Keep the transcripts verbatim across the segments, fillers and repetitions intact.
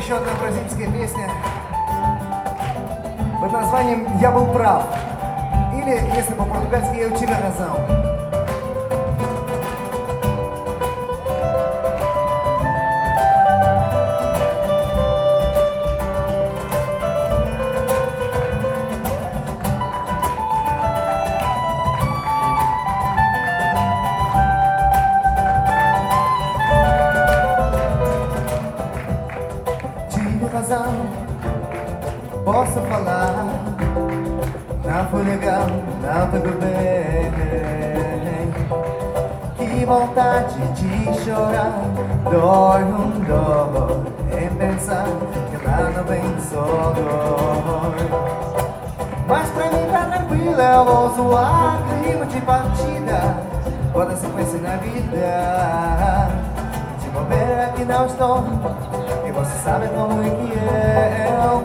еще одна бразильская песня под названием «Я был прав». Или, если по-португальски, «Eu tive razão». Posso falar, não foi legal, não tudo bem. Que vontade de chorar, dói um dor em pensar que lá não vem só dor. Mas pra mim tá tranquilo, eu vou zoar clima de partida, toda sequência na vida. De bobeira que não estou, e você sabe como é que eu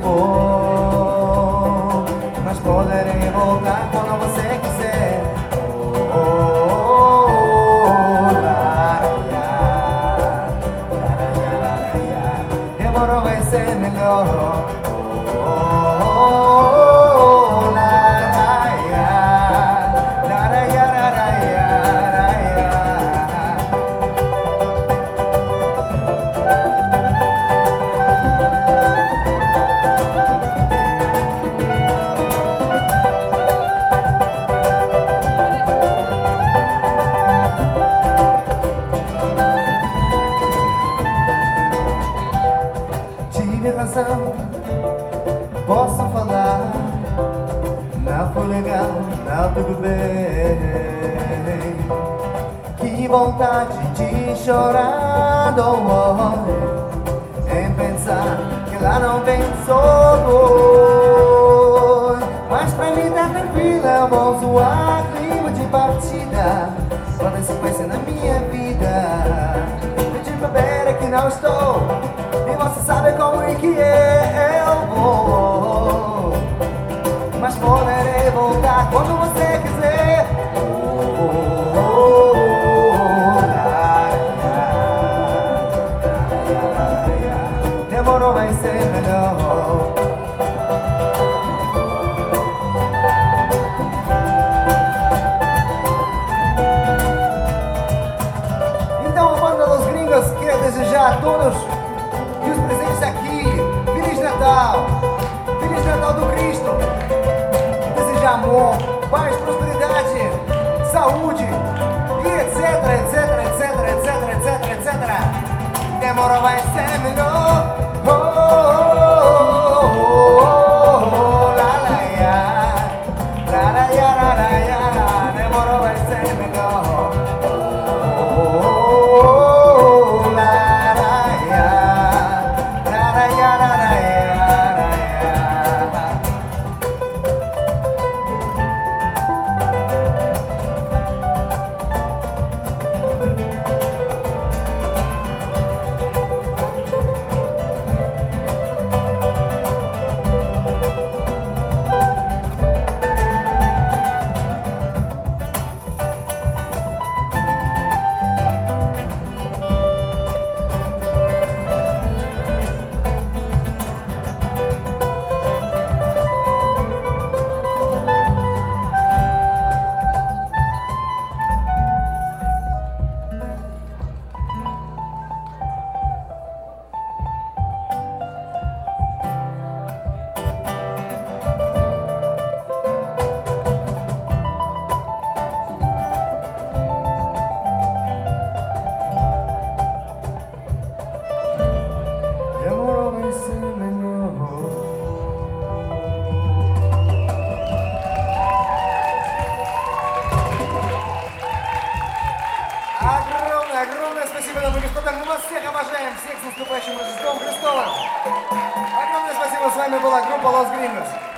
vou. Mas poderei voltar quando você quiser. Oh, oh, oh, oh, laraiá, laraiá, laraiá. Demorou, vai ser melhor. Oh, oh, oh, laraiá, laraiá, laraiá, laraiá. Posso falar, não foi legal, não tudo bem. Que vontade de chorar, dor em pensar que lá não vem só dor. Mas pra mim tá tranquila, eu vou zoar clima de partida, toda sequência na minha vida. De bobeira que não estou, e você sabe como é que eu vou. Mas poderei voltar quando você quiser. Oh, oh, oh, oh, laraiá, laraiá, laraiá. Demorou, vai ser melhor. Então a banda Los Gringos quer desejar a todos e os presentes aqui, Feliz Natal, Feliz Natal do Cristo, deseja amor, paz, prosperidade, saúde, e etc, etc, etc, etc, etc, etc. Demora, vai ser melhor. Oh, oh, oh, oh, oh, laraiá, laraiá, laraiá. Demora, vai ser melhor. Огромное, огромное спасибо, дамы и господа. Мы вас всех обожаем, всех с наступающим Рождеством Христовым. Огромное спасибо, с вами была группа Los Gringos.